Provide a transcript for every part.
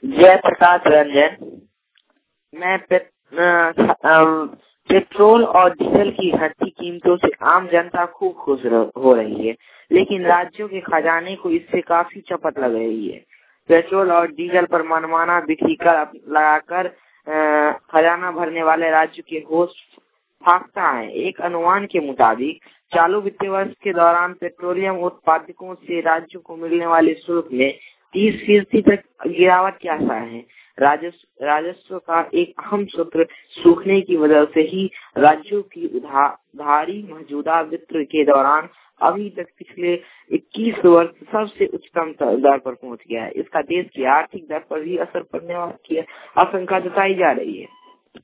जयप्रकाश रंजन। मैं पेट्रोल और डीजल की घटती कीमतों से आम जनता खूब खुश हो रही है, लेकिन राज्यों के खजाने को इससे काफी चपत लग रही है। पेट्रोल और डीजल पर मनमाना बिक्री कर लगाकर खजाना भरने वाले राज्य के होश फाख्ता है। एक अनुमान के मुताबिक चालू वित्तीय वर्ष के दौरान पेट्रोलियम उत्पादकों से राज्यों को मिलने वाले शुल्क में 30% तक गिरावट के आसार है। राजस्व का एक अहम सूत्र सूखने की वजह से ही राज्यों की उधारी मौजूदा वित्त के दौरान अभी तक पिछले 21 वर्ष सबसे उच्चतम दर पर पहुंच गया है। इसका देश की आर्थिक दर पर भी असर पड़ने की आशंका जताई जा रही है।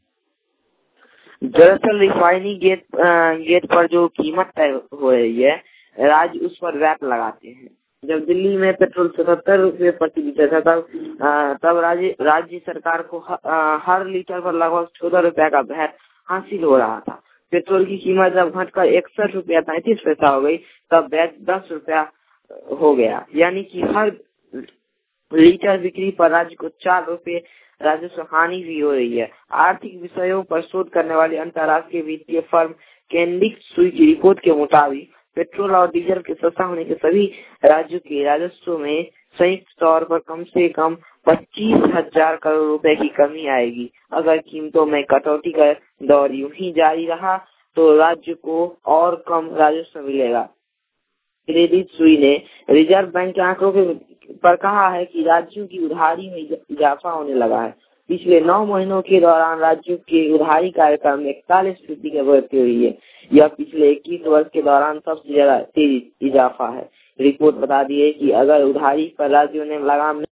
दरअसल रिफाइनिंग गेट पर जो कीमत तय हो रही है, राज्य उस पर वैट लगाते हैं। जब दिल्ली में पेट्रोल 77 रुपए प्रति लीटर था, तब राज्य सरकार को हर लीटर पर लगभग 14 रुपया का वैट हासिल हो रहा था। पेट्रोल की कीमत जब घटकर 61 रुपया 33 पैसा हो गई, तब वैट 10 रुपया हो गया, यानी कि हर लीटर बिक्री पर राज्य को 4 रुपए राजस्व हानि भी हो रही है। आर्थिक विषयों पर शोध करने वाली अंतर्राष्ट्रीय वित्तीय फर्म केंडिक सुई की रिपोर्ट के मुताबिक पेट्रोल और डीजल के सस्ता होने के सभी राज्यों के राजस्व में संयुक्त तौर पर कम से कम 25,000 करोड़ रुपए की कमी आएगी। अगर कीमतों में कटौती का दौर यूं ही जारी रहा तो राज्य को और कम राजस्व मिलेगा। क्रेडिट सुई ने रिजर्व बैंक के आंकड़ों पर कहा है कि राज्यों की उधारी में इजाफा होने लगा है। पिछले 9 महीनों के दौरान राज्यों के उधारी कार्यक्रम में 41% की वृद्धि हुई है। यह पिछले 21 वर्ष के दौरान सबसे ज्यादा तेज इजाफा है। रिपोर्ट बता दी है कि अगर उधारी पर राज्यों ने लगाम